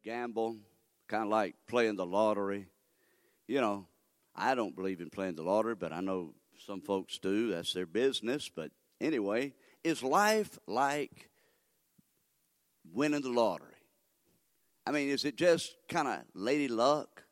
gamble, kind of like playing the lottery. You know, I don't believe in playing the lottery, but I know some folks do. That's their business. But anyway, is life like winning the lottery? I mean, is it just kind of lady luck?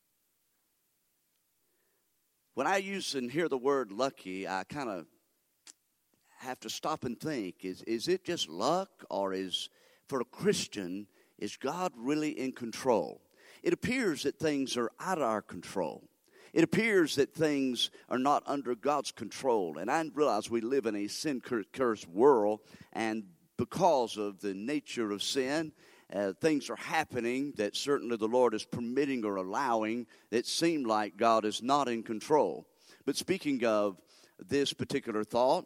When I use and hear the word lucky, I kind of have to stop and think, is it just luck, or is, for a Christian, is God really in control? It appears that things are out of our control. It appears that things are not under God's control. And I realize we live in a sin-cursed world, and because of the nature of sin, things are happening that certainly the Lord is permitting or allowing that seem like God is not in control. But speaking of this particular thought,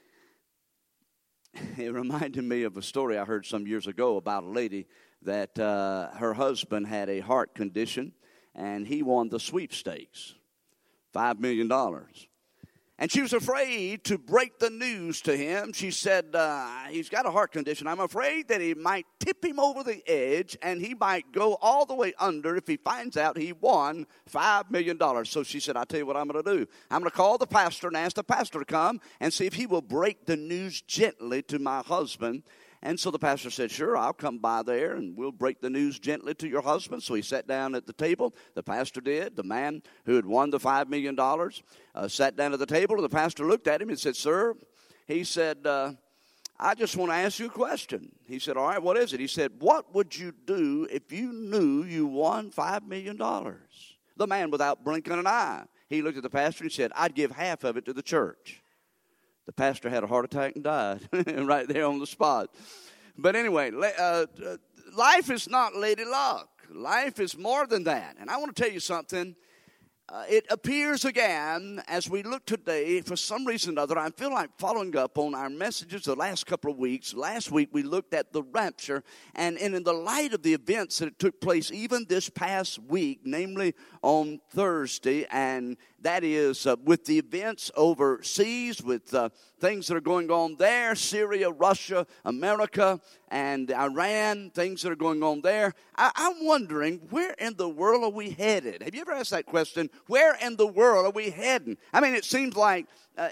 it reminded me of a story I heard some years ago about a lady that her husband had a heart condition, and he won the sweepstakes, $5 million. And she was afraid to break the news to him. She said, he's got a heart condition. I'm afraid that he might tip him over the edge, and he might go all the way under if he finds out he won $5 million. So she said, I'll tell you what I'm going to do. I'm going to call the pastor and ask the pastor to come and see if he will break the news gently to my husband. And so the pastor said, sure, I'll come by there and we'll break the news gently to your husband. So he sat down at the table. The pastor did. The man who had won the $5 million sat down at the table. And the pastor looked at him and said, sir, he said, I just want to ask you a question. He said, all right, what is it? He said, what would you do if you knew you won $5 million? The man, without blinking an eye, he looked at the pastor and said, I'd give half of it to the church. The pastor had a heart attack and died right there on the spot. But anyway, life is not lady luck. Life is more than that. And I want to tell you something. It appears again, as we look today, for some reason or other, I feel like following up on our messages the last couple of weeks. Last week we looked at the rapture, and in the light of the events that took place even this past week, namely on Thursday, and that is with the events overseas, with things that are going on there, Syria, Russia, America, and Iran, things that are going on there. I'm wondering, where in the world are we headed? Have you ever asked that question? Where in the world are we heading? I mean, it seems like,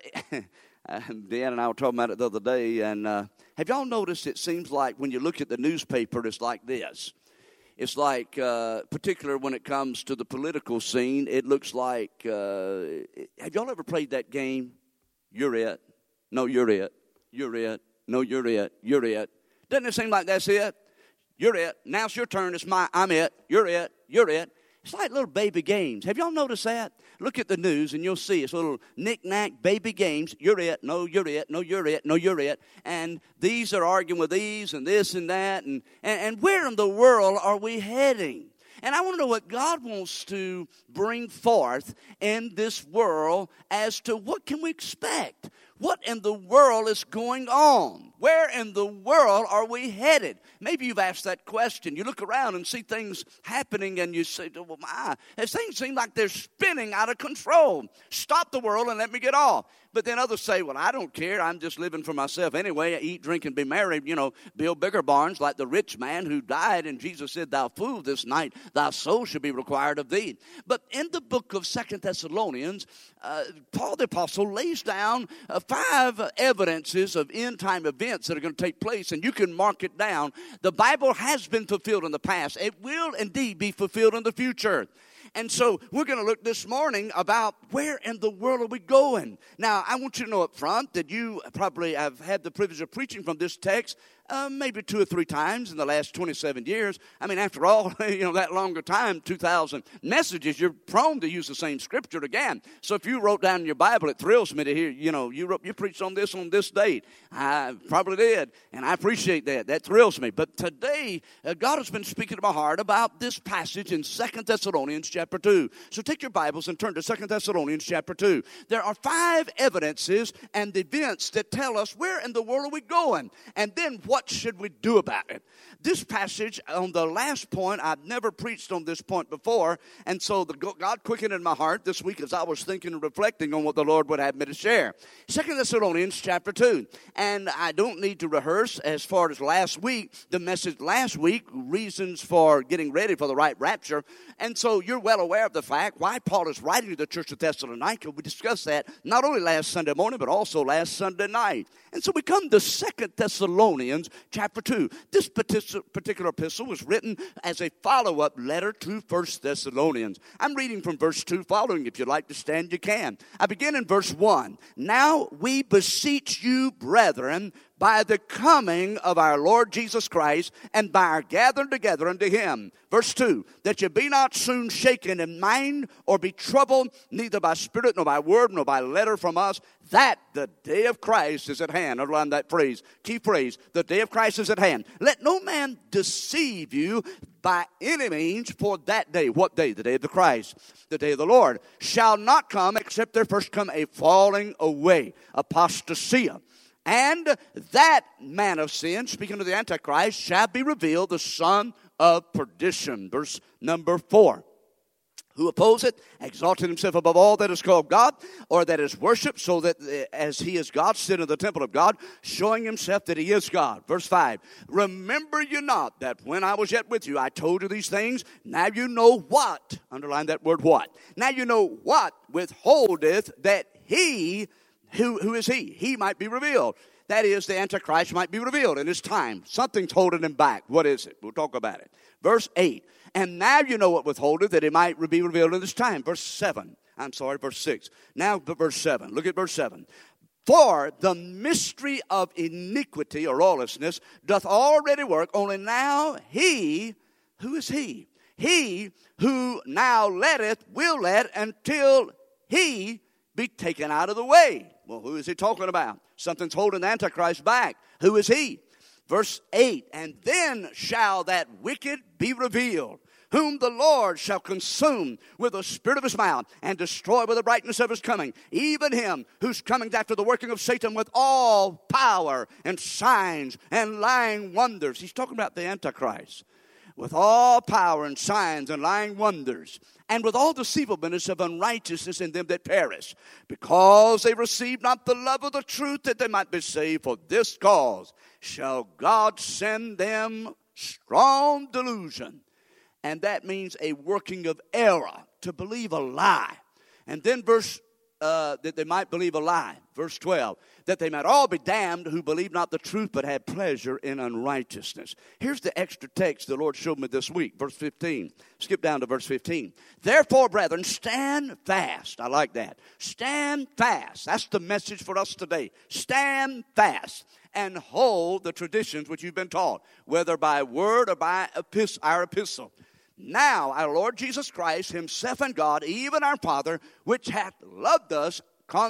Dan and I were talking about it the other day, and have y'all noticed it seems like when you look at the newspaper, it's like this. It's like, particularly when it comes to the political scene, it looks like, have y'all ever played that game? You're it. No, you're it. You're it. No, you're it. You're it. Doesn't it seem like that's it? You're it. Now it's your turn. I'm it. You're it. You're it. It's like little baby games. Have y'all noticed that? Look at the news and you'll see it's little knick-knack baby games. You're it. No, you're it. No, you're it. No, you're it. And these are arguing with these and this and that. And where in the world are we heading? And I want to know what God wants to bring forth in this world as to what can we expect. What in the world is going on? Where in the world are we headed? Maybe you've asked that question. You look around and see things happening and you say, well, things seem like they're spinning out of control. Stop the world and let me get off. But then others say, well, I don't care. I'm just living for myself anyway. I eat, drink, and be merry. You know, build bigger barns like the rich man who died. And Jesus said, thou fool, this night thy soul shall be required of thee. But in the book of 2 Thessalonians, Paul the Apostle lays down 5 evidences of end-time events that are going to take place. And you can mark it down. The Bible has been fulfilled in the past. It will indeed be fulfilled in the future. And so we're going to look this morning about where in the world are we going. Now, I want you to know up front that you probably have had the privilege of preaching from this text maybe 2 or 3 times in the last 27 years. I mean, after all, that longer time, 2,000 messages, you're prone to use the same scripture again. So if you wrote down in your Bible, it thrills me to hear, you preached on this date. I probably did, and I appreciate that. That thrills me. But today, God has been speaking to my heart about this passage in 2 Thessalonians chapter chapter 2. So take your Bibles and turn to 2 Thessalonians chapter 2. There are 5 evidences and events that tell us where in the world are we going, and then what should we do about it. This passage on the last point, I've never preached on this point before, and so God quickened in my heart this week as I was thinking and reflecting on what the Lord would have me to share. 2 Thessalonians chapter 2, and I don't need to rehearse as far as last week, the message last week, reasons for getting ready for the right rapture, and so you're well aware of the fact why Paul is writing to the church of Thessalonica. We discussed that not only last Sunday morning, but also last Sunday night. And so we come to 2 Thessalonians chapter 2. This particular epistle was written as a follow-up letter to 1 Thessalonians. I'm reading from verse 2 following. If you'd like to stand, you can. I begin in verse 1. Now we beseech you, brethren, by the coming of our Lord Jesus Christ and by our gathering together unto him. Verse 2, that ye be not soon shaken in mind or be troubled, neither by spirit nor by word nor by letter from us, that the day of Christ is at hand. Underline that phrase, key phrase, the day of Christ is at hand. Let no man deceive you by any means, for that day. What day? The day of the Christ, the day of the Lord, shall not come except there first come a falling away, apostasia. And that man of sin, speaking of the Antichrist, shall be revealed, the son of perdition. Verse number 4. Who opposeth, exalting himself above all that is called God, or that is worshipped, so that as he is God, sit in the temple of God, showing himself that he is God. Verse 5. Remember you not that when I was yet with you, I told you these things. Now you know what, underline that word what. Now you know what withholdeth that he, who is he? He might be revealed. That is, the Antichrist might be revealed in his time. Something's holding him back. What is it? We'll talk about it. Verse 8. And now you know what withholdeth, that he might be revealed in this time. Verse 7. Verse 6. Now verse 7. Look at verse 7. For the mystery of iniquity or lawlessness doth already work, only now he, who is he? He who now letteth will let until he be taken out of the way. Well, who is he talking about? Something's holding the Antichrist back. Who is he? Verse 8, and then shall that wicked be revealed, whom the Lord shall consume with the spirit of his mouth and destroy with the brightness of his coming, even him whose coming after the working of Satan with all power and signs and lying wonders. He's talking about the Antichrist. With all power and signs and lying wonders, and with all deceivableness of unrighteousness in them that perish, because they receive not the love of the truth, that they might be saved. For this cause shall God send them strong delusion. And that means a working of error, to believe a lie. And then that they might believe a lie. Verse 12, that they might all be damned who believe not the truth, but had pleasure in unrighteousness. Here's the extra text the Lord showed me this week, verse 15. Skip down to verse 15. Therefore, brethren, stand fast. I like that. Stand fast. That's the message for us today. Stand fast and hold the traditions which you've been taught, whether by word or by our epistle. Now our Lord Jesus Christ, himself and God, even our Father, which hath loved us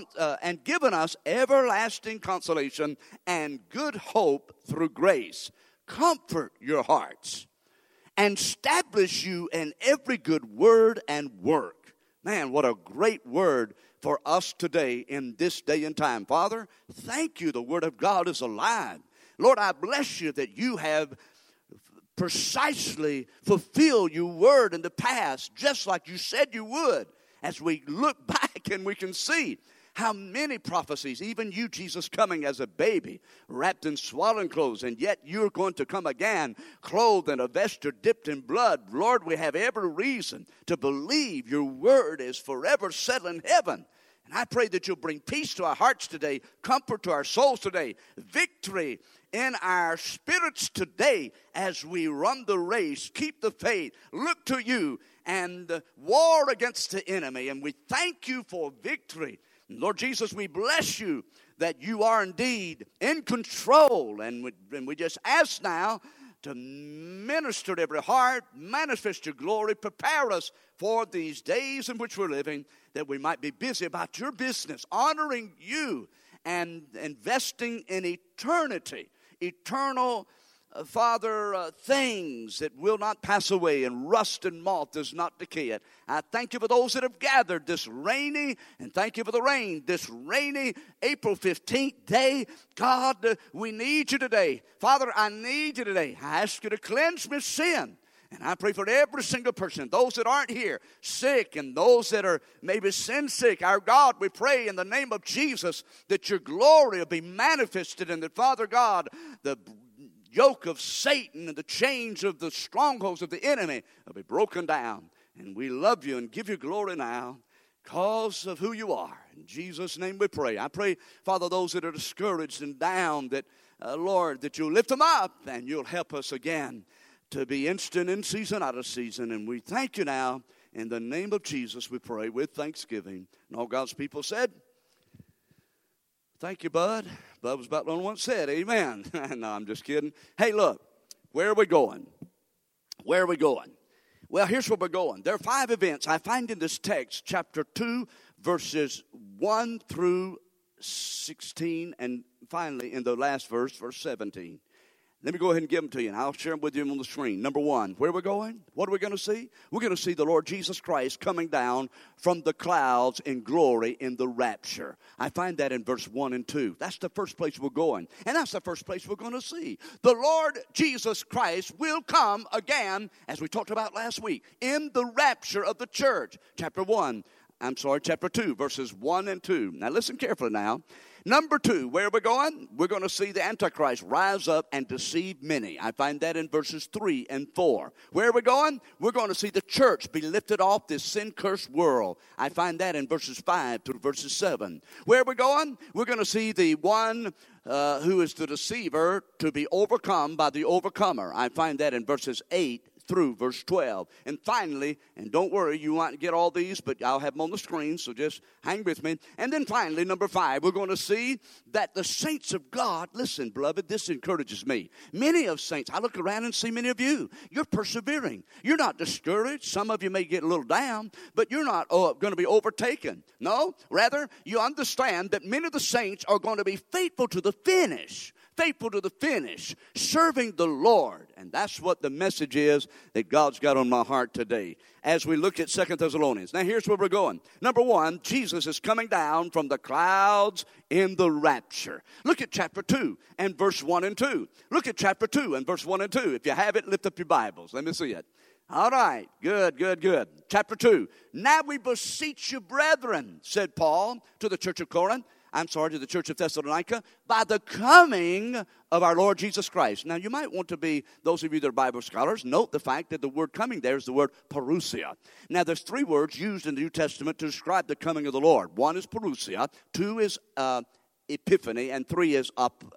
and given us everlasting consolation and good hope through grace, comfort your hearts and establish you in every good word and work. Man, what a great word for us today in this day and time. Father, thank you. The word of God is alive. Lord, I bless you that you have precisely fulfilled your word in the past, just like you said you would. As we look back and we can see how many prophecies, even you, Jesus, coming as a baby, wrapped in swaddling clothes, and yet you're going to come again, clothed in a vesture dipped in blood. Lord, we have every reason to believe your word is forever settled in heaven. And I pray that you'll bring peace to our hearts today, comfort to our souls today, victory in our spirits today as we run the race, keep the faith, look to you, and war against the enemy. And we thank you for victory. Lord Jesus, we bless you that you are indeed in control. And we just ask now to minister to every heart, manifest your glory, prepare us for these days in which we're living, that we might be busy about your business, honoring you and investing in eternity, eternal Father, things that will not pass away, and rust and moth does not decay it. I thank you for those that have gathered this rainy, and thank you for the rain, this rainy April 15th day. God, we need you today. Father, I need you today. I ask you to cleanse me sin. And I pray for every single person, those that aren't here, sick, and those that are maybe sin sick. Our God, we pray in the name of Jesus that your glory will be manifested, and that, Father God, the yoke of Satan and the chains of the strongholds of the enemy will be broken down. And we love you and give you glory now because of who you are. In Jesus' name we pray. I pray, Father, those that are discouraged and down, that, Lord, that you'll lift them up and you'll help us again to be instant in season, out of season. And we thank you now. In the name of Jesus, we pray with thanksgiving. And all God's people said, thank you, Bud. Bud was about the only one that said amen. No, I'm just kidding. Hey, look, where are we going? Where are we going? Well, here's where we're going. There are 5 events I find in this text, chapter 2, verses 1 through 16, and finally in the last verse, verse 17. Let me go ahead and give them to you, and I'll share them with you on the screen. Number 1, where are we going? What are we going to see? We're going to see the Lord Jesus Christ coming down from the clouds in glory in the rapture. I find that in verse 1 and 2. That's the first place we're going, and that's the first place we're going to see. The Lord Jesus Christ will come again, as we talked about last week, in the rapture of the church. Chapter 2, verses 1 and 2. Now listen carefully now. Number 2, where are we going? We're going to see the Antichrist rise up and deceive many. I find that in verses 3 and 4. Where are we going? We're going to see the church be lifted off this sin-cursed world. I find that in verses 5 through verses 7. Where are we going? We're going to see the one who is the deceiver to be overcome by the overcomer. I find that in verses 8 through verse 12. And finally, and don't worry, you might get all these, but I'll have them on the screen, so just hang with me. And then finally, number 5, we're going to see that the saints of God, listen, beloved, this encourages me. Many of saints, I look around and see many of you. You're persevering. You're not discouraged. Some of you may get a little down, but you're not going to be overtaken. No, rather, you understand that many of the saints are going to be faithful to the finish. Faithful to the finish, serving the Lord. And that's what the message is that God's got on my heart today as we look at 2 Thessalonians. Now here's where we're going. Number 1, Jesus is coming down from the clouds in the rapture. Look at chapter 2 and verse 1 and 2. Look at chapter 2 and verse 1 and 2. If you have it, lift up your Bibles. Let me see it. All right, good. Chapter 2. Now we beseech you, brethren, said Paul to the church of Corinth. To the church of Thessalonica, by the coming of our Lord Jesus Christ. Now, you might want to be, those of you that are Bible scholars, note the fact that the word coming there is the word parousia. Now, there's 3 words used in the New Testament to describe the coming of the Lord. 1 is parousia, 2 is epiphany, and 3 is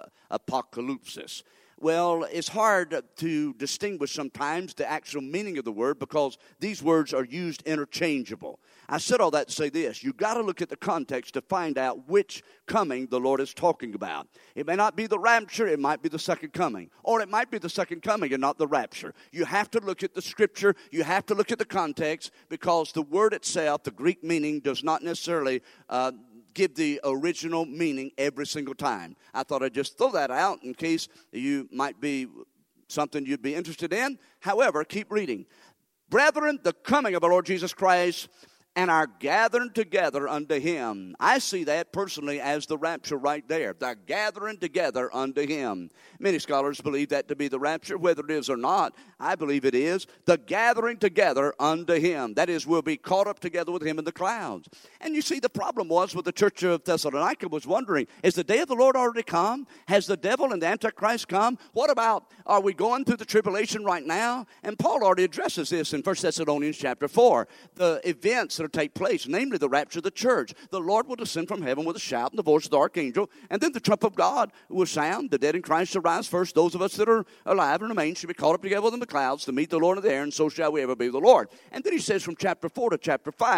apocalypsis. Well, it's hard to distinguish sometimes the actual meaning of the word because these words are used interchangeable. I said all that to say this. You've got to look at the context to find out which coming the Lord is talking about. It may not be the rapture, it might be the second coming. Or it might be the second coming and not the rapture. You have to look at the scripture, you have to look at the context because the word itself, the Greek meaning, does not necessarily give the original meaning every single time. I thought I'd just throw that out in case you might be something you'd be interested in. However, keep reading. Brethren, the coming of our Lord Jesus Christ and our gathering together unto him. I see that personally as the rapture right there. The gathering together unto him. Many scholars believe that to be the rapture, whether it is or not. I believe it is. The gathering together unto him. That is, we'll be caught up together with him in the clouds. And you see, the problem was with the church of Thessalonica was wondering, is the day of the Lord already come? Has the devil and the Antichrist come? What about, are we going through the tribulation right now? And Paul already addresses this in 1 Thessalonians chapter 4. The events that will take place, namely the rapture of the church. The Lord will descend from heaven with a shout and the voice of the archangel, and then the trump of God will sound. The dead in Christ shall rise first. Those of us that are alive and remain shall be caught up together with them in the clouds to meet the Lord in the air, and so shall we ever be with the Lord. And then he says from chapter 4 to chapter 5,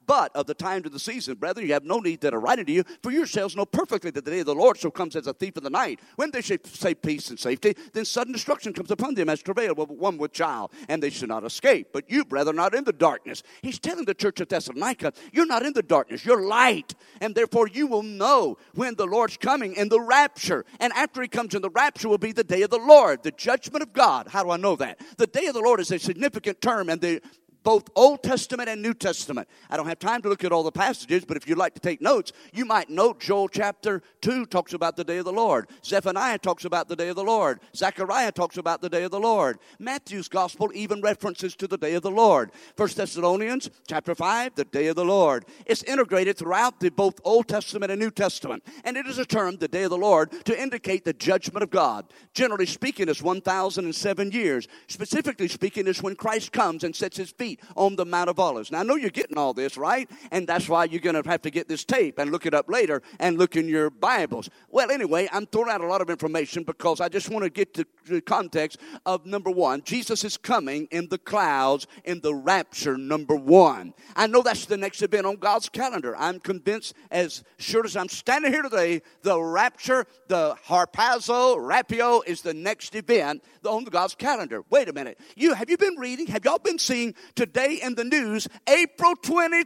But of the times of the season, brethren, you have no need that I write unto you, for yourselves know perfectly that the day of the Lord so comes as a thief in the night. When they shall say peace and safety, then sudden destruction comes upon them as travail of one with child, and they shall not escape. But you, brethren, are not in the darkness. He's telling the church of Thessalonica, you're not in the darkness, you're light, and therefore you will know when the Lord's coming in the rapture. And after he comes in the rapture will be the day of the Lord, the judgment of God. How do I know that? The day of the Lord is a significant term in both Old Testament and New Testament. I don't have time to look at all the passages, but if you'd like to take notes, you might note Joel chapter 2 talks about the day of the Lord. Zephaniah talks about the day of the Lord. Zechariah talks about the day of the Lord. Matthew's gospel even references to the day of the Lord. 1 Thessalonians chapter 5, the day of the Lord. It's integrated throughout both Old Testament and New Testament. And it is a term, the day of the Lord, to indicate the judgment of God. Generally speaking, it's 1,007 years. Specifically speaking, it's when Christ comes and sets his feet on the Mount of Olives. Now, I know you're getting all this, right? And that's why you're going to have to get this tape and look it up later and look in your Bibles. Well, anyway, I'm throwing out a lot of information because I just want to get to the context of, number one, Jesus is coming in the clouds in the rapture, number one. I know that's the next event on God's calendar. I'm convinced, as sure as I'm standing here today, the rapture, the harpazo, rapio, is the next event on God's calendar. Wait a minute. Have you been reading? Have y'all been seeing today in the news, April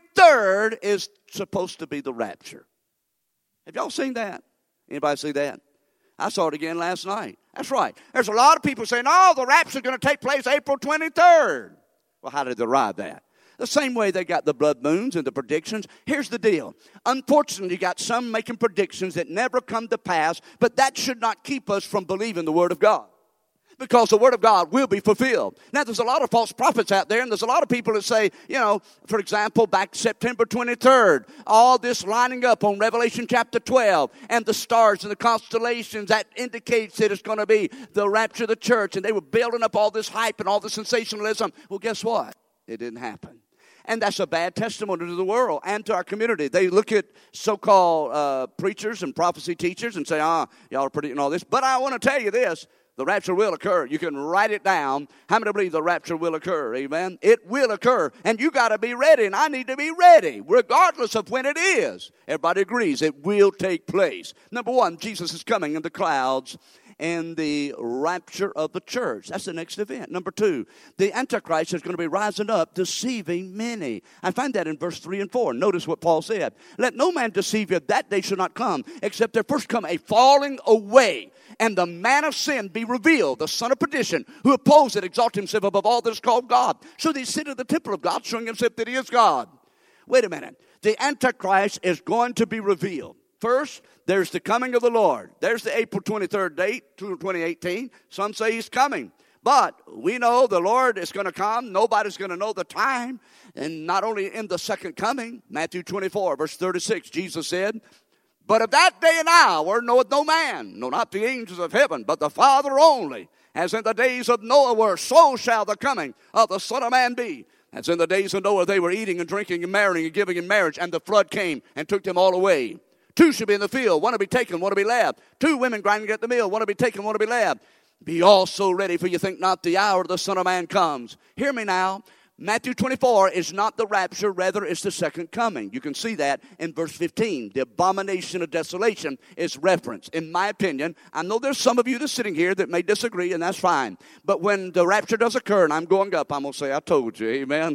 23rd is supposed to be the rapture? Have y'all seen that? Anybody see that? I saw it again last night. That's right. There's a lot of people saying, oh, the rapture is going to take place April 23rd. Well, how did they arrive at that? The same way they got the blood moons and the predictions. Here's the deal. Unfortunately, you got some making predictions that never come to pass, but that should not keep us from believing the Word of God, because the Word of God will be fulfilled. Now, there's a lot of false prophets out there, and there's a lot of people that say, for example, back September 23rd, all this lining up on Revelation chapter 12, and the stars and the constellations, that indicates that it's going to be the rapture of the church, and they were building up all this hype and all this sensationalism. Well, guess what? It didn't happen. And that's a bad testimony to the world and to our community. They look at so-called preachers and prophecy teachers and say, y'all are predicting all this. But I want to tell you this. The rapture will occur. You can write it down. How many believe the rapture will occur? Amen? It will occur. And you got to be ready. And I need to be ready, regardless of when it is. Everybody agrees it will take place. Number one, Jesus is coming in the clouds and the rapture of the church. That's the next event. Number two, the Antichrist is going to be rising up, deceiving many. I find that in verse 3 and 4. Notice what Paul said. Let no man deceive you, that day shall not come, except there first come a falling away, and the man of sin be revealed, the son of perdition, who opposes and exalts himself above all that is called God. So they sit in the temple of God, showing himself that he is God. Wait a minute. The Antichrist is going to be revealed. First, there's the coming of the Lord. There's the April 23rd date, 2018. Some say he's coming. But we know the Lord is going to come. Nobody's going to know the time. And not only in the second coming, Matthew 24, verse 36, Jesus said, but of that day and hour knoweth no man, no, not the angels of heaven, but the Father only. As in the days of Noah were, so shall the coming of the Son of Man be. As in the days of Noah, they were eating and drinking and marrying and giving in marriage, and the flood came and took them all away. Two should be in the field, one to be taken, one to be left. Two women grinding at the mill, one to be taken, one to be left. Be also ready, for you think not the hour of the Son of Man comes. Hear me now. Matthew 24 is not the rapture, rather it's the second coming. You can see that in verse 15. The abomination of desolation is referenced. In my opinion, I know there's some of you that's sitting here that may disagree, and that's fine. But when the rapture does occur, and I'm going up, I'm going to say, I told you, amen.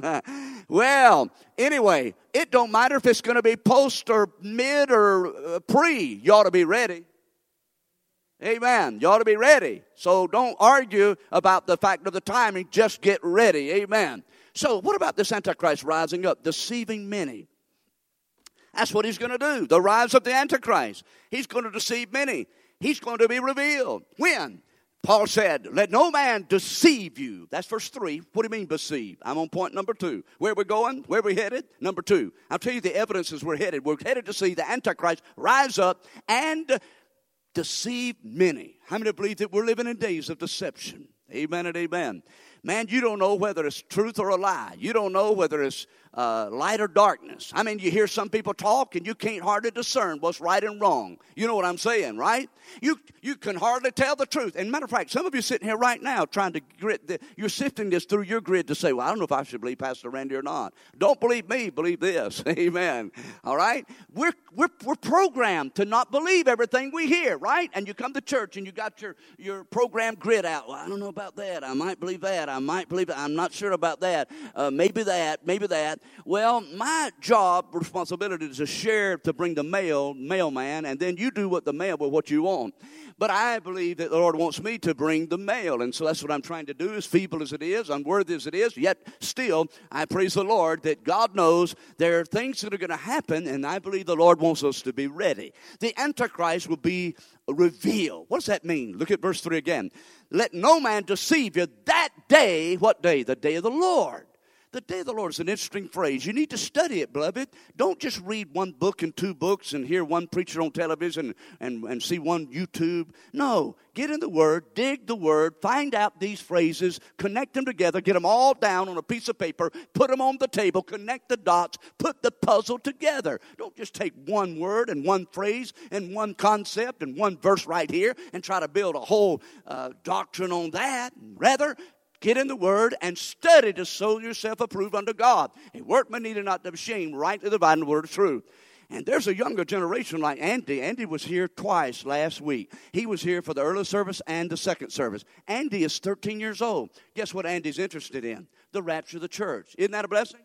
Well, anyway, it don't matter if it's going to be post or mid or pre. You ought to be ready. Amen. You ought to be ready. So don't argue about the fact of the timing. Just get ready. Amen. So what about this Antichrist rising up, deceiving many? That's what he's going to do. The rise of the Antichrist. He's going to deceive many. He's going to be revealed. When? Paul said, let no man deceive you. That's verse 3. What do you mean deceive? I'm on point number 2. Where are we going? Where are we headed? Number 2. I'll tell you the evidences we're headed. We're headed to see the Antichrist rise up and deceive many. How many believe that we're living in days of deception? Amen and amen. Man, you don't know whether it's truth or a lie. You don't know whether it's light or darkness. I mean, you hear some people talk and you can't hardly discern what's right and wrong. You know what I'm saying, right? You can hardly tell the truth. And matter of fact, some of you sitting here right now trying to you're sifting this through your grid to say, well, I don't know if I should believe Pastor Randy or not. Don't believe me, believe this. Amen. All right? We're programmed to not believe everything we hear, right? And you come to church and you got your program grid out. Well, I don't know about that. I might believe that. I might believe it. I'm not sure about that. Maybe that. Well, my job responsibility is to share, to bring the mailman, and then you do what what you want. But I believe that the Lord wants me to bring the mail, and so that's what I'm trying to do, as feeble as it is, unworthy as it is, yet still, I praise the Lord that God knows there are things that are going to happen, and I believe the Lord wants us to be ready. The Antichrist will be revealed. What does that mean? Look at verse 3 again. Let no man deceive you that day. What day? The day of the Lord. The day of the Lord is an interesting phrase. You need to study it, beloved. Don't just read one book and two books and hear one preacher on television and see one YouTube. No, get in the Word, dig the Word, find out these phrases, connect them together, get them all down on a piece of paper, put them on the table, connect the dots, put the puzzle together. Don't just take one word and one phrase and one concept and one verse right here and try to build a whole doctrine on that. Rather, get in the Word and study to show yourself approved unto God. A workman needed not to be ashamed, rightly dividing the word of truth. And there's a younger generation like Andy. Andy was here twice last week. He was here for the early service and the second service. Andy is 13 years old. Guess what Andy's interested in? The rapture of the church. Isn't that a blessing?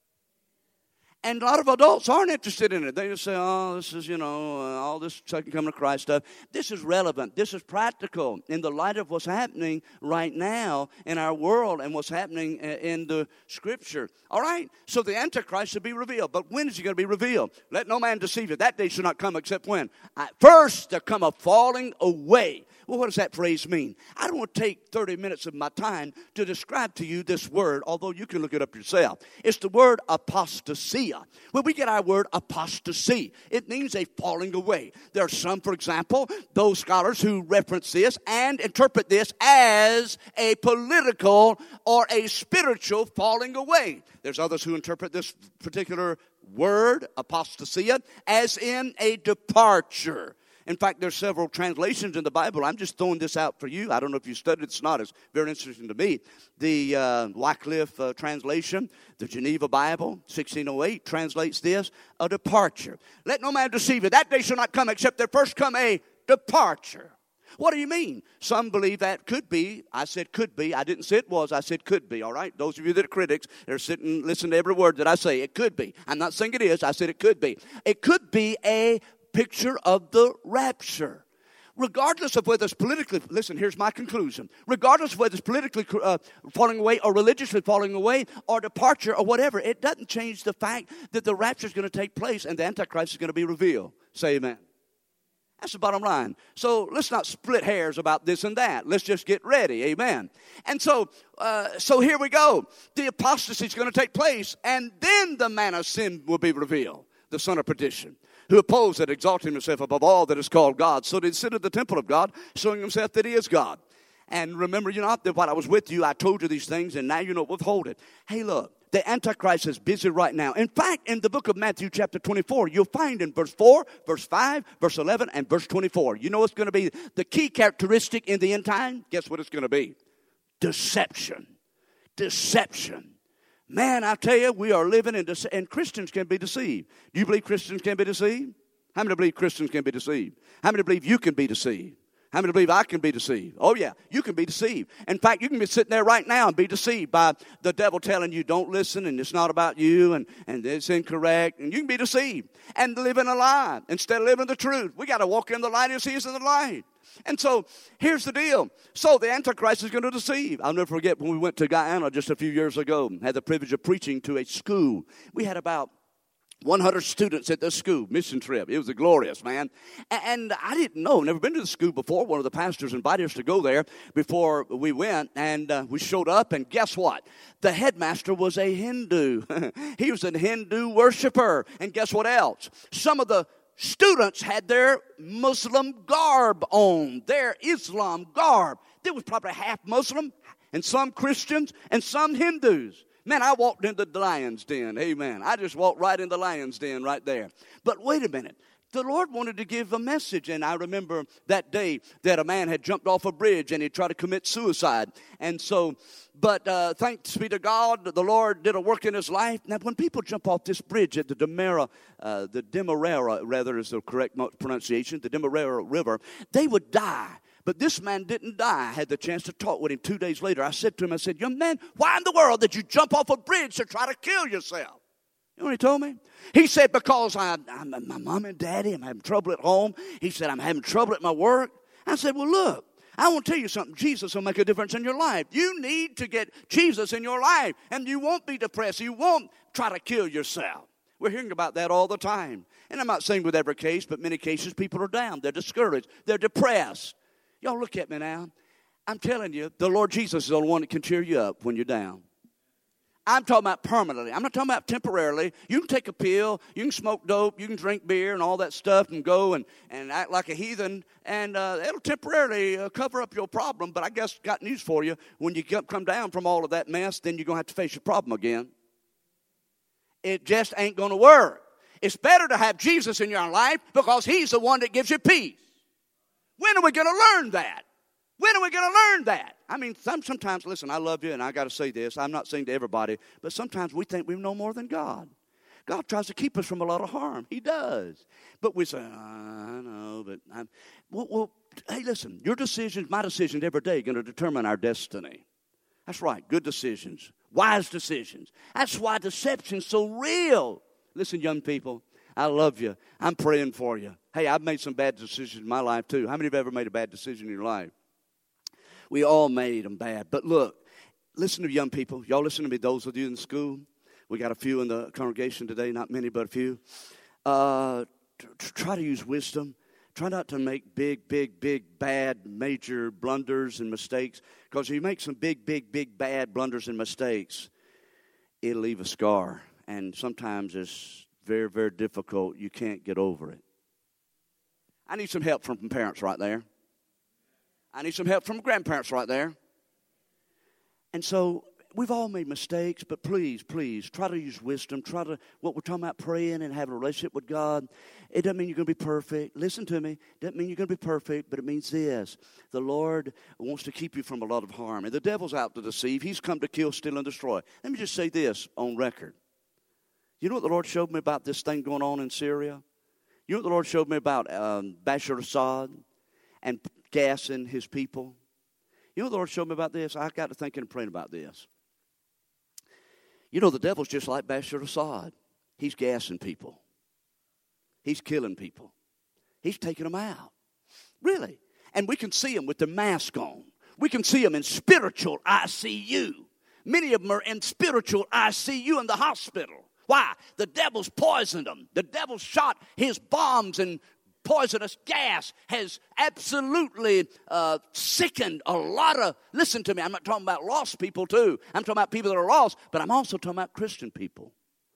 And a lot of adults aren't interested in it. They just say, oh, this is, all this second coming of Christ stuff. This is relevant. This is practical in the light of what's happening right now in our world and what's happening in the Scripture. All right? So the Antichrist should be revealed. But when is he going to be revealed? Let no man deceive you. That day shall not come except when? First, there come a falling away. Well, what does that phrase mean? I don't want to take 30 minutes of my time to describe to you this word, although you can look it up yourself. It's the word apostasia. Well, we get our word apostasy. It means a falling away. There are some, for example, those scholars who reference this and interpret this as a political or a spiritual falling away. There's others who interpret this particular word, apostasia, as in a departure. In fact, there's several translations in the Bible. I'm just throwing this out for you. I don't know if you studied it. It's not. It's very interesting to me. The Wycliffe translation, the Geneva Bible, 1608, translates this, a departure. Let no man deceive you. That day shall not come except there first come a departure. What do you mean? Some believe that could be. I said could be. I didn't say it was. I said could be, all right? Those of you that are critics, they're sitting, listen to every word that I say. It could be. I'm not saying it is. I said it could be. It could be a picture of the rapture. Regardless of whether it's politically, listen, here's my conclusion. Regardless of whether it's politically falling away or religiously falling away or departure or whatever, it doesn't change the fact that the rapture is going to take place and the Antichrist is going to be revealed. Say amen. That's the bottom line. So let's not split hairs about this and that. Let's just get ready. Amen. And so here we go. The apostasy is going to take place, and then the man of sin will be revealed, the son of perdition, who opposed and exalted himself above all that is called God, so did he sit at the temple of God, showing himself that he is God. And remember, that while I was with you, I told you these things, and now you know, withhold it. Hey, look, the Antichrist is busy right now. In fact, in the book of Matthew chapter 24, you'll find in verse 4, verse 5, verse 11, and verse 24. You know what's going to be the key characteristic in the end time? Guess what it's going to be? Deception. Deception. Man, I tell you, we are living in deception, and Christians can be deceived. Do you believe Christians can be deceived? How many believe Christians can be deceived? How many believe you can be deceived? How many believe I can be deceived? Oh, yeah, you can be deceived. In fact, you can be sitting there right now and be deceived by the devil telling you, don't listen, and it's not about you, and it's incorrect, and you can be deceived and live in a lie instead of living the truth. We got to walk in the light as he is in the light. And so here's the deal. So the Antichrist is going to deceive. I'll never forget when we went to Guyana just a few years ago, had the privilege of preaching to a school. We had about 100 students at this school, mission trip. It was a glorious, man. And I didn't know, never been to the school before. One of the pastors invited us to go there before we went, and we showed up, and guess what? The headmaster was a Hindu. He was a Hindu worshiper. And guess what else? Some of the students had their Muslim garb on, their Islam garb. There was probably half Muslim and some Christians and some Hindus. Man, I walked into the lion's den. Amen. I just walked right in the lion's den right there. But wait a minute. The Lord wanted to give a message, and I remember that day that a man had jumped off a bridge and he tried to commit suicide. And so, but thanks be to God, the Lord did a work in his life. Now, when people jump off this bridge at the Demerara rather is the correct pronunciation, the Demerara River, they would die. But this man didn't die. I had the chance to talk with him 2 days later. I said to him, I said, young man, why in the world did you jump off a bridge to try to kill yourself? You know what he told me? He said, because I'm my mom and daddy, I'm having trouble at home. He said, I'm having trouble at my work. I said, well, look, I want to tell you something. Jesus will make a difference in your life. You need to get Jesus in your life, and you won't be depressed. You won't try to kill yourself. We're hearing about that all the time. And I'm not saying with every case, but many cases people are down. They're discouraged. They're depressed. Y'all look at me now. I'm telling you, the Lord Jesus is the only one that can cheer you up when you're down. I'm talking about permanently. I'm not talking about temporarily. You can take a pill. You can smoke dope. You can drink beer and all that stuff and go and act like a heathen. And it'll temporarily cover up your problem. But I guess got news for you. When you come down from all of that mess, then you're going to have to face your problem again. It just ain't going to work. It's better to have Jesus in your life because he's the one that gives you peace. When are we going to learn that? When are we going to learn that? I mean, sometimes, listen, I love you, and I got to say this. I'm not saying to everybody, but sometimes we think we know more than God. God tries to keep us from a lot of harm. He does. But we say, I know, but well, hey, listen, your decisions, my decisions every day are going to determine our destiny. That's right, good decisions, wise decisions. That's why deception's so real. Listen, young people, I love you. I'm praying for you. Hey, I've made some bad decisions in my life, too. How many have ever made a bad decision in your life? We all made them bad. But look, listen to young people. Y'all listen to me, those of you in school. We got a few in the congregation today, not many, but a few. Try to use wisdom. Try not to make big, bad, major blunders and mistakes. Because if you make some big, bad blunders and mistakes, it'll leave a scar. And sometimes it's very, very difficult. You can't get over it. I need some help from parents right there. I need some help from grandparents right there. And so we've all made mistakes, but please, try to use wisdom. What we're talking about, praying and having a relationship with God. It doesn't mean you're going to be perfect. Listen to me. It doesn't mean you're going to be perfect, but it means this. The Lord wants to keep you from a lot of harm. And the devil's out to deceive. He's come to kill, steal, and destroy. Let me just say this on record. You know what the Lord showed me about this thing going on in Syria? You know what the Lord showed me about Bashar Assad and gassing his people? You know what the Lord showed me about this? I got to thinking and praying about this. You know, the devil's just like Bashar Assad. He's gassing people. He's killing people. He's taking them out. Really. And we can see them with their mask on. We can see them in spiritual ICU. Many of them are in spiritual ICU in the hospital. Why? The devil's poisoned them. The devil shot his bombs and poisonous gas has absolutely sickened a lot of, listen to me, I'm not talking about lost people too. I'm talking about people that are lost, but I'm also talking about Christian people.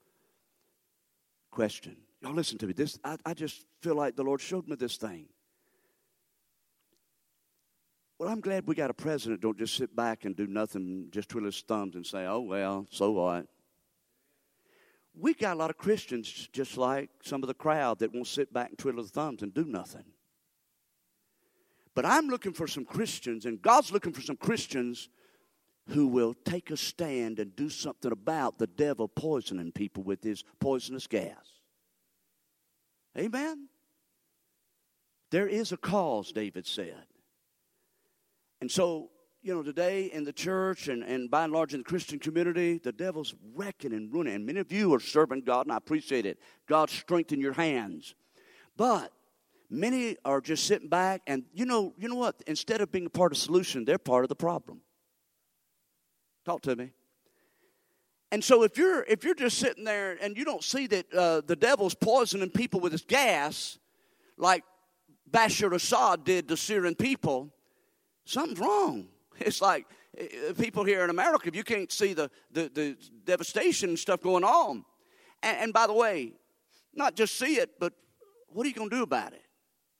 Question. Y'all listen to me. I just feel like the Lord showed me this thing. Well, I'm glad we got a president don't just sit back and do nothing, just twiddle his thumbs and say, oh, well, so what? We got a lot of Christians just like some of the crowd that won't sit back and twiddle their thumbs and do nothing. But I'm looking for some Christians, and God's looking for some Christians who will take a stand and do something about the devil poisoning people with his poisonous gas. Amen? There is a cause, David said. And so, you know, today in the church and by and large in the Christian community, the devil's wrecking and ruining. And many of you are serving God, and I appreciate it. God strengthen your hands. But many are just sitting back, and you know what? Instead of being a part of the solution, they're part of the problem. Talk to me. And so if you're just sitting there and you don't see that the devil's poisoning people with his gas, like Bashar Assad did the Syrian people, something's wrong. It's like people here in America, if you can't see the devastation and stuff going on. And by the way, not just see it, but what are you going to do about it?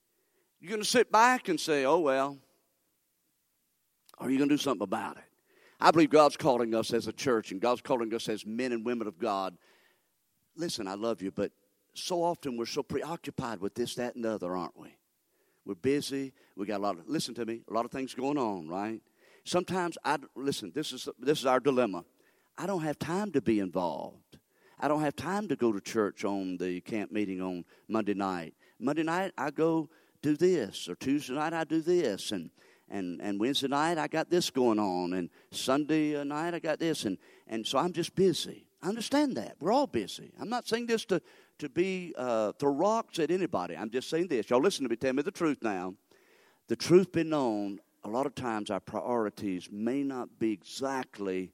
You're going to sit back and say, oh, well, or are you going to do something about it? I believe God's calling us as a church, and God's calling us as men and women of God. Listen, I love you, but so often we're so preoccupied with this, that, and the other, aren't we? We're busy. We got listen to me, a lot of things going on, right? Sometimes, listen, this is our dilemma. I don't have time to be involved. I don't have time to go to church on the camp meeting on Monday night. Monday night, I go do this, or Tuesday night, I do this, and Wednesday night, I got this going on, and Sunday night, I got this, and so I'm just busy. I understand that. We're all busy. I'm not saying this to throw rocks at anybody. I'm just saying this. Y'all listen to me. Tell me the truth now. The truth be known, a lot of times our priorities may not be exactly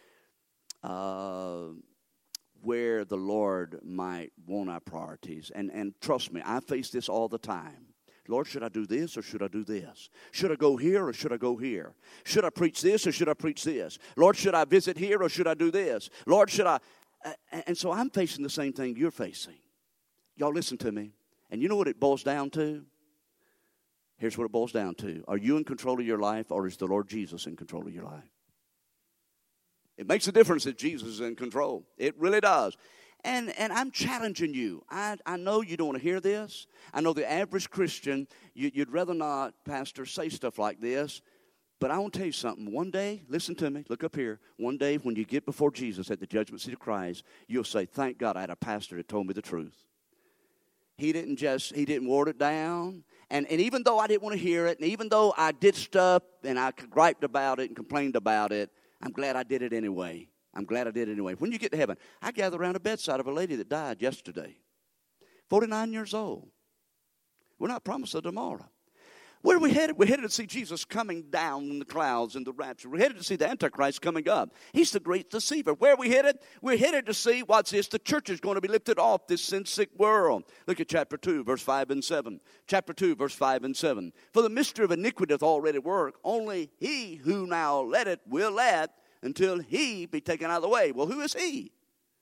where the Lord might want our priorities. And trust me, I face this all the time. Lord, should I do this or should I do this? Should I go here or should I go here? Should I preach this or should I preach this? Lord, should I visit here or should I do this? Lord, should I? And so I'm facing the same thing you're facing. Y'all listen to me. And you know what it boils down to? Here's what it boils down to. Are you in control of your life, or is the Lord Jesus in control of your life? It makes a difference if Jesus is in control. It really does. And I'm challenging you. I know you don't want to hear this. I know the average Christian, you'd rather not, Pastor, say stuff like this. But I want to tell you something. One day, listen to me, look up here. One day when you get before Jesus at the judgment seat of Christ, you'll say, thank God I had a pastor that told me the truth. He didn't water it down. And even though I didn't want to hear it, and even though I did stuff and I griped about it and complained about it, I'm glad I did it anyway. I'm glad I did it anyway. When you get to heaven, I gather around the bedside of a lady that died yesterday. 49 years old. We're not promised a tomorrow. Where are we headed? We're headed to see Jesus coming down in the clouds in the rapture. We're headed to see the Antichrist coming up. He's the great deceiver. Where are we headed? We're headed to see, watch this, the church is going to be lifted off this sin-sick world. Look at chapter 2, verse 5 and 7. Chapter 2, verse 5 and 7. For the mystery of iniquity doth already work. Only he who now let it will let until he be taken out of the way. Well, who is he?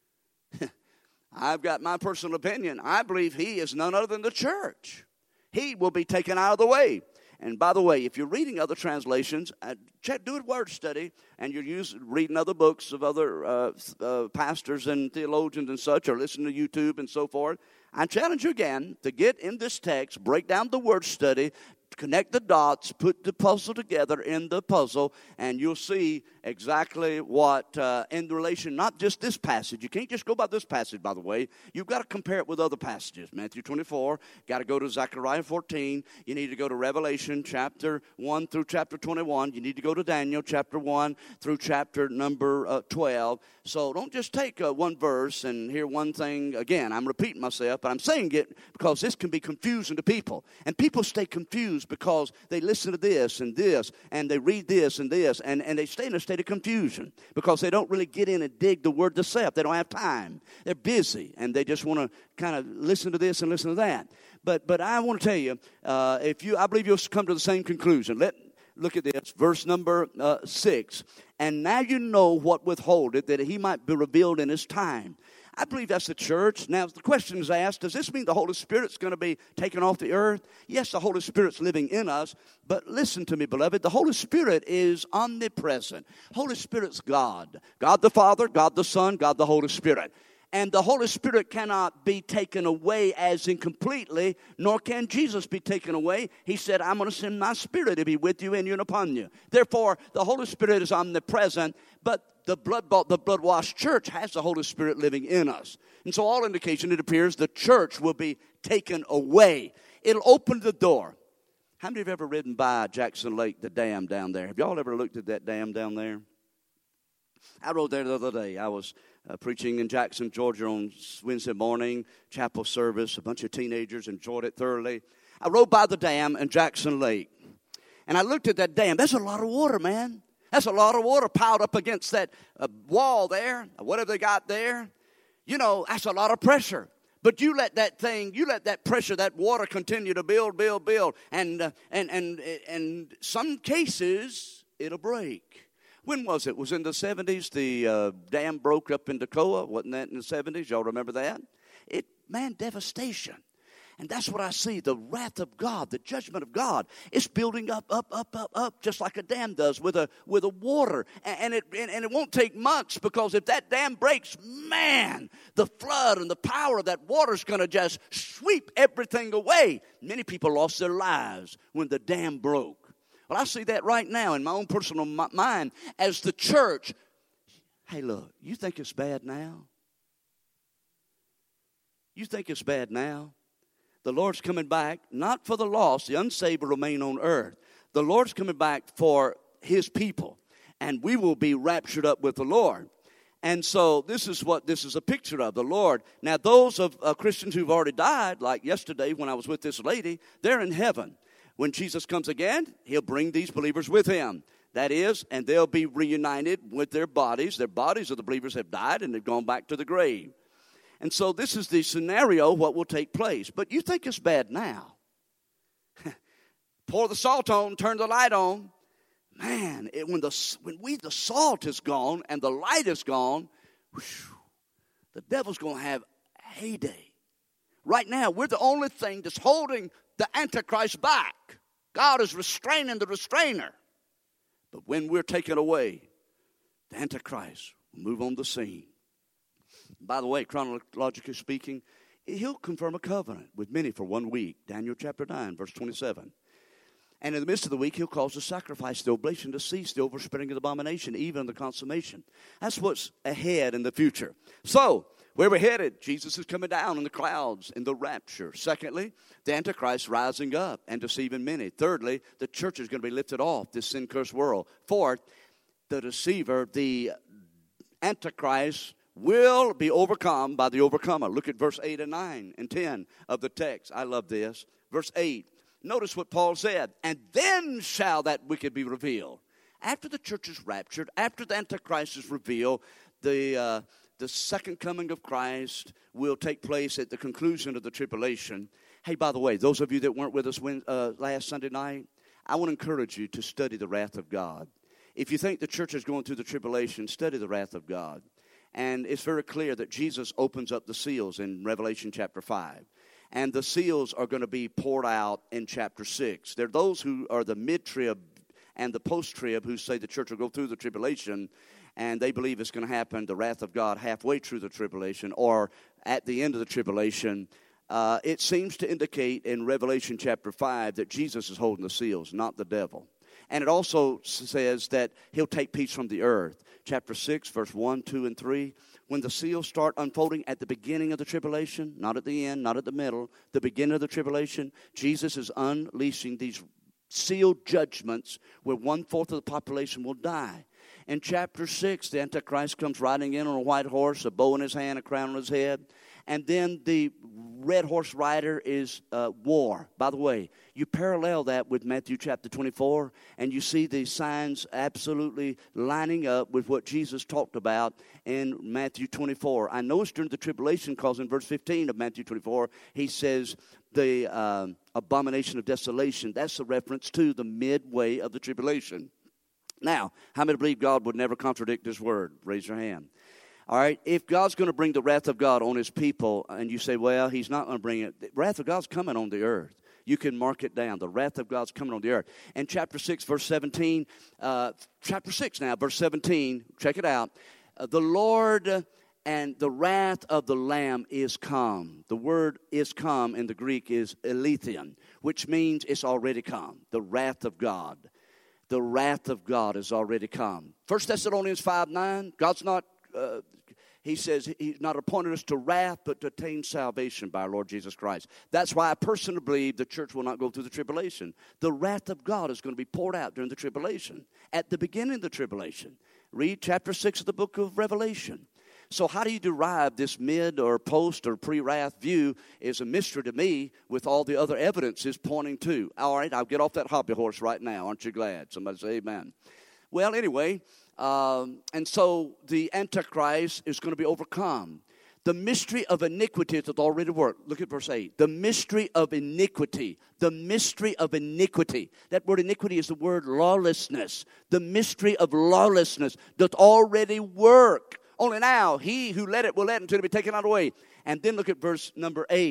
I've got my personal opinion. I believe he is none other than the church. He will be taken out of the way. And by the way, if you're reading other translations, do a word study, and you're reading other books of other pastors and theologians and such, or listen to YouTube and so forth, I challenge you again to get in this text, break down the word study, connect the dots, put the puzzle together in the puzzle, and you'll see exactly what, in relation, not just this passage. You can't just go by this passage, by the way. You've got to compare it with other passages. Matthew 24, got to go to Zechariah 14. You need to go to Revelation chapter 1 through chapter 21. You need to go to Daniel chapter 1 through chapter number 12. So don't just take one verse and hear one thing. Again, I'm repeating myself, but I'm saying it because this can be confusing to people. And people stay confused because they listen to this, and they read this, and they stay in a state of confusion because they don't really get in and dig the word themselves. They don't have time. They're busy, and they just want to kind of listen to this and listen to that. But I want to tell you, I believe you'll come to the same conclusion. Look at this, verse number 6. And now you know what withholdeth, that he might be revealed in his time. I believe that's the church. Now, the question is asked, does this mean the Holy Spirit's going to be taken off the earth? Yes, the Holy Spirit's living in us. But listen to me, beloved. The Holy Spirit is omnipresent. Holy Spirit's God. God the Father, God the Son, God the Holy Spirit. And the Holy Spirit cannot be taken away as incompletely, nor can Jesus be taken away. He said, I'm going to send my Spirit to be with you, in you, and upon you. Therefore, the Holy Spirit is omnipresent, but the blood-washed church has the Holy Spirit living in us. And so all indication, it appears, the church will be taken away. It'll open the door. How many have ever ridden by Jackson Lake, the dam down there? Have y'all ever looked at that dam down there? I rode there the other day. I was preaching in Jackson, Georgia on Wednesday morning, chapel service. A bunch of teenagers enjoyed it thoroughly. I rode by the dam in Jackson Lake, and I looked at that dam. That's a lot of water, man. That's a lot of water piled up against that wall there, whatever they got there. You know, that's a lot of pressure. But you let that pressure, that water continue to build. And some cases, it'll break. When was it? It was in the 70s. The dam broke up in Toccoa. Wasn't that in the 70s? Y'all remember that? Devastation. And that's what I see. The wrath of God, the judgment of God, it's building up, just like a dam does with a water. And it won't take months, because if that dam breaks, man, the flood and the power of that water is going to just sweep everything away. Many people lost their lives when the dam broke. Well, I see that right now in my own personal mind as the church. Hey, look, you think it's bad now? You think it's bad now? The Lord's coming back, not for the lost. The unsaved will remain on earth. The Lord's coming back for his people, and we will be raptured up with the Lord. And so this is what this is a picture of, the Lord. Now, those of Christians who've already died, like yesterday when I was with this lady, they're in heaven. When Jesus comes again, he'll bring these believers with him. That is, and they'll be reunited with their bodies. Their bodies of the believers have died, and they've gone back to the grave. And so this is the scenario, what will take place. But you think it's bad now. Pour the salt on, turn the light on. Man, when the salt is gone and the light is gone, the devil's going to have a heyday. Right now, we're the only thing that's holding the Antichrist back. God is restraining the restrainer. But when we're taken away, the Antichrist will move on the scene. By the way, chronologically speaking, he'll confirm a covenant with many for 1 week. Daniel chapter 9, verse 27. And in the midst of the week, he'll cause the sacrifice, the oblation to cease, the overspreading of the abomination, even the consummation. That's what's ahead in the future. So, where we're headed, Jesus is coming down in the clouds in the rapture. Secondly, the Antichrist rising up and deceiving many. Thirdly, the church is going to be lifted off this sin-cursed world. Fourth, the deceiver, the Antichrist, will be overcome by the overcomer. Look at verse 8 and 9 and 10 of the text. I love this. Verse 8. Notice what Paul said. And then shall that wicked be revealed. After the church is raptured, after the Antichrist is revealed, the second coming of Christ will take place at the conclusion of the tribulation. Hey, by the way, those of you that weren't with us last Sunday night, I want to encourage you to study the wrath of God. If you think the church is going through the tribulation, study the wrath of God. And it's very clear that Jesus opens up the seals in Revelation chapter 5. And the seals are going to be poured out in chapter 6. There are those who are the mid-trib and the post-trib who say the church will go through the tribulation, and they believe it's going to happen, the wrath of God, halfway through the tribulation or at the end of the tribulation. It seems to indicate in Revelation chapter 5 that Jesus is holding the seals, not the devil. And it also says that he'll take peace from the earth. Chapter 6, verse 1, 2, and 3. When the seals start unfolding at the beginning of the tribulation, not at the end, not at the middle, the beginning of the tribulation, Jesus is unleashing these sealed judgments where 1/4 of the population will die. In chapter 6, the Antichrist comes riding in on a white horse, a bow in his hand, a crown on his head. And then the red horse rider is war. By the way, you parallel that with Matthew chapter 24, and you see the signs absolutely lining up with what Jesus talked about in Matthew 24. I know it's during the tribulation because in verse 15 of Matthew 24, he says the abomination of desolation. That's a reference to the midway of the tribulation. Now, how many believe God would never contradict his word? Raise your hand. All right, if God's going to bring the wrath of God on his people, and you say, well, he's not going to bring it. The wrath of God's coming on the earth. You can mark it down. The wrath of God's coming on the earth. And chapter 6, verse 17, chapter 6 now, verse 17, check it out. The Lord and the wrath of the Lamb is come. The word is come in the Greek is eleithion, which means it's already come. The wrath of God. The wrath of God has already come. 1 Thessalonians 5:9, God's not... he says he's not appointed us to wrath, but to attain salvation by our Lord Jesus Christ. That's why I personally believe the church will not go through the tribulation. The wrath of God is going to be poured out during the tribulation. At the beginning of the tribulation. Read chapter 6 of the book of Revelation. So how do you derive this mid or post or pre-wrath view is a mystery to me with all the other evidences pointing to. All right, I'll get off that hobby horse right now. Aren't you glad? Somebody say amen. Well, anyway... and so the Antichrist is going to be overcome. The mystery of iniquity has already worked. Look at verse 8. The mystery of iniquity. The mystery of iniquity. That word iniquity is the word lawlessness. The mystery of lawlessness doth already work. Only now, he who let it will let until it be taken out of the way. And then look at verse number 8.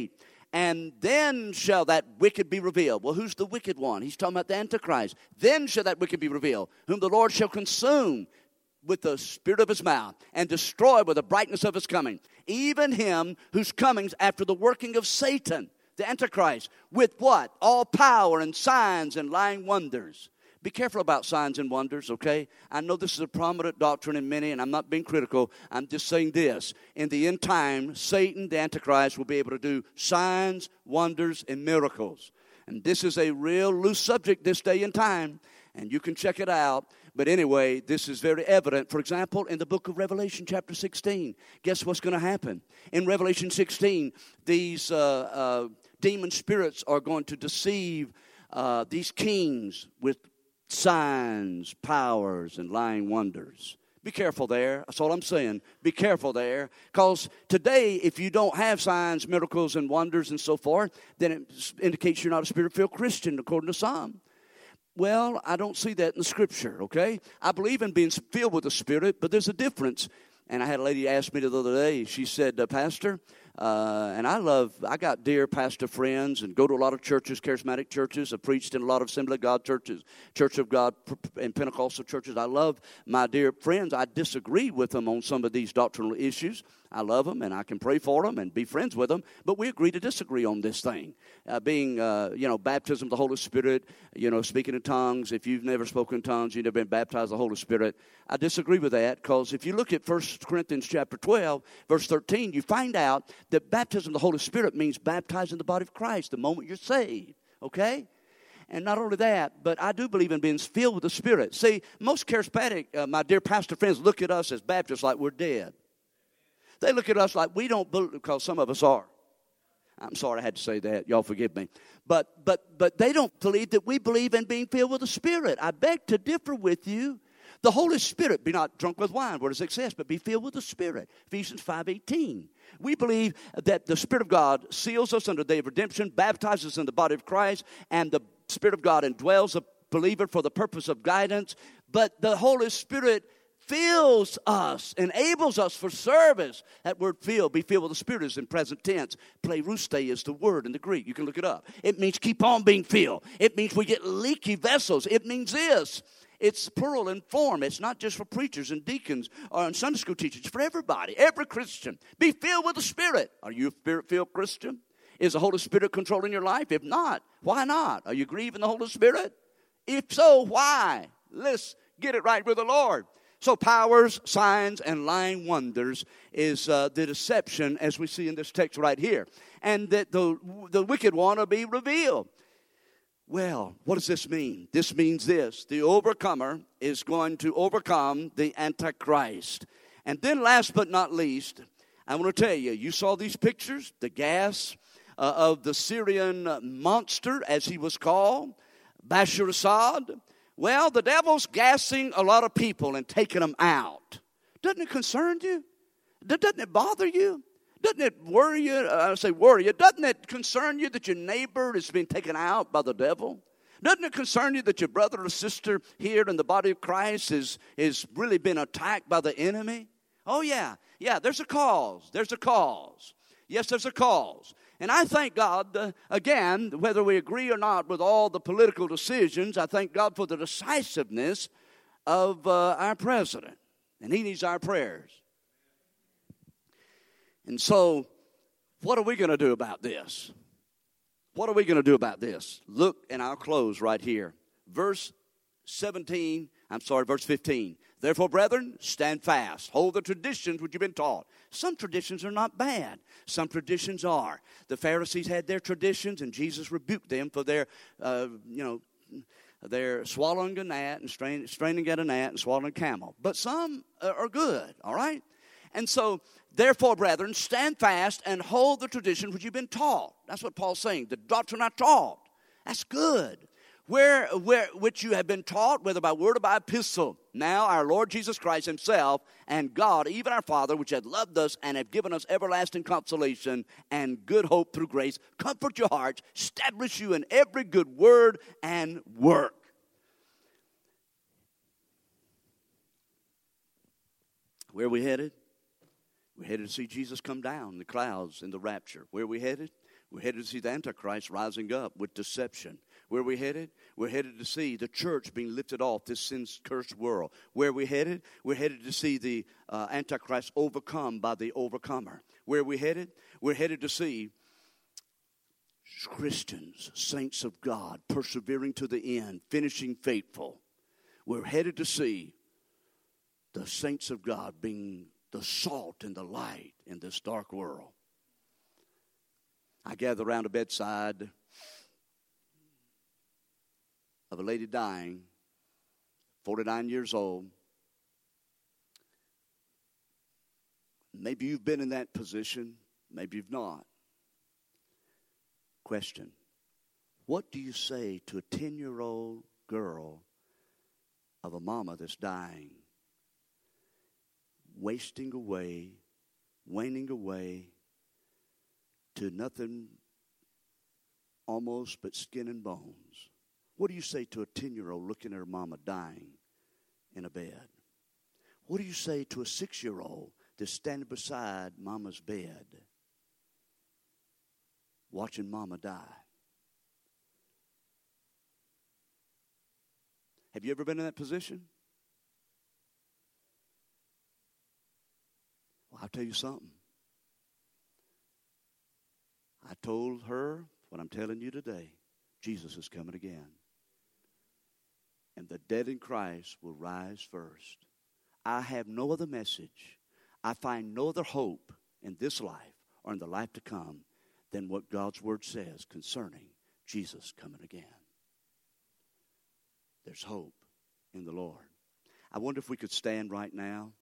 And then shall that wicked be revealed. Well, who's the wicked one? He's talking about the Antichrist. Then shall that wicked be revealed, whom the Lord shall consume with the spirit of his mouth, and destroy with the brightness of his coming. Even him whose comings after the working of Satan, the Antichrist, with what? All power and signs and lying wonders. Be careful about signs and wonders, okay? I know this is a prominent doctrine in many, and I'm not being critical. I'm just saying this. In the end time, Satan, the Antichrist, will be able to do signs, wonders, and miracles. And this is a real loose subject this day and time, and you can check it out. But anyway, this is very evident. For example, in the book of Revelation chapter 16, guess what's going to happen? In Revelation 16, these demon spirits are going to deceive these kings with signs, powers, and lying wonders. Be careful there. That's all I'm saying. Be careful there. Because today, if you don't have signs, miracles, and wonders and so forth, then it indicates you're not a Spirit-filled Christian, according to some. Well, I don't see that in the Scripture, okay? I believe in being filled with the Spirit, but there's a difference. And I had a lady ask me the other day, she said, Pastor, and I got dear pastor friends and go to a lot of churches, charismatic churches. I've preached in a lot of Assembly of God churches, Church of God and Pentecostal churches. I love my dear friends. I disagree with them on some of these doctrinal issues. I love them, and I can pray for them and be friends with them. But we agree to disagree on this thing. Baptism of the Holy Spirit, speaking in tongues. If you've never spoken in tongues, you've never been baptized of the Holy Spirit. I disagree with that because if you look at 1 Corinthians chapter 12, verse 13, you find out that baptism of the Holy Spirit means baptized in the body of Christ the moment you're saved, okay? And not only that, but I do believe in being filled with the Spirit. See, most charismatic, my dear pastor friends, look at us as Baptists like we're dead. They look at us like we don't believe, because some of us are. I'm sorry I had to say that. Y'all forgive me. But they don't believe that we believe in being filled with the Spirit. I beg to differ with you. The Holy Spirit, be not drunk with wine, where does it says, but be filled with the Spirit. Ephesians 5:18. We believe that the Spirit of God seals us under the day of redemption, baptizes us in the body of Christ, and the Spirit of God indwells the believer for the purpose of guidance. But the Holy Spirit fills us, enables us for service. That word fill, be filled with the Spirit, is in present tense. Pleiruste is the word in the Greek. You can look it up. It means keep on being filled. It means we get leaky vessels. It means this. It's plural in form. It's not just for preachers and deacons or Sunday school teachers. It's for everybody, every Christian. Be filled with the Spirit. Are you a Spirit-filled Christian? Is the Holy Spirit controlling your life? If not, why not? Are you grieving the Holy Spirit? If so, why? Let's get it right with the Lord. So powers, signs, and lying wonders is the deception as we see in this text right here. And that the wicked one will be revealed. Well, what does this mean? This means this. The overcomer is going to overcome the Antichrist. And then last but not least, I want to tell you, you saw these pictures, the gas of the Syrian monster, as he was called, Bashar Assad. Well, the devil's gassing a lot of people and taking them out. Doesn't it concern you? Doesn't it bother you? Doesn't it worry you? I say worry you. Doesn't it concern you that your neighbor is being taken out by the devil? Doesn't it concern you that your brother or sister here in the body of Christ is really been attacked by the enemy? Oh, yeah. Yeah, there's a cause. There's a cause. Yes, there's a cause. And I thank God, again, whether we agree or not with all the political decisions, I thank God for the decisiveness of our president. And he needs our prayers. And so, what are we going to do about this? What are we going to do about this? Look, and I'll close right here. Verse 15. Therefore, brethren, stand fast. Hold the traditions which you've been taught. Some traditions are not bad. Some traditions are. The Pharisees had their traditions, and Jesus rebuked them for their swallowing a gnat and straining at a gnat and swallowing a camel. But some are good, all right? And so, therefore, brethren, stand fast and hold the tradition which you've been taught. That's what Paul's saying. The doctrine I taught. That's good. Which you have been taught, whether by word or by epistle. Now our Lord Jesus Christ himself and God, even our Father, which hath loved us and have given us everlasting consolation and good hope through grace, comfort your hearts, establish you in every good word and work. Where are we headed? We're headed to see Jesus come down in the clouds in the rapture. Where are we headed? We're headed to see the Antichrist rising up with deception. Where are we headed? We're headed to see the church being lifted off this sin-cursed world. Where are we headed? We're headed to see the Antichrist overcome by the overcomer. Where are we headed? We're headed to see Christians, saints of God, persevering to the end, finishing faithful. We're headed to see the saints of God being the salt and the light in this dark world. I gathered around a bedside of a lady dying, 49 years old. Maybe you've been in that position, maybe you've not. Question: what do you say to a 10-year-old girl of a mama that's dying, wasting away, waning away to nothing almost but skin and bones? What do you say to a 10-year-old looking at her mama dying in a bed? What do you say to a 6-year-old that's standing beside mama's bed, watching mama die? Have you ever been in that position? Well, I'll tell you something. I told her what I'm telling you today. Jesus is coming again. And the dead in Christ will rise first. I have no other message. I find no other hope in this life or in the life to come than what God's word says concerning Jesus coming again. There's hope in the Lord. I wonder if we could stand right now.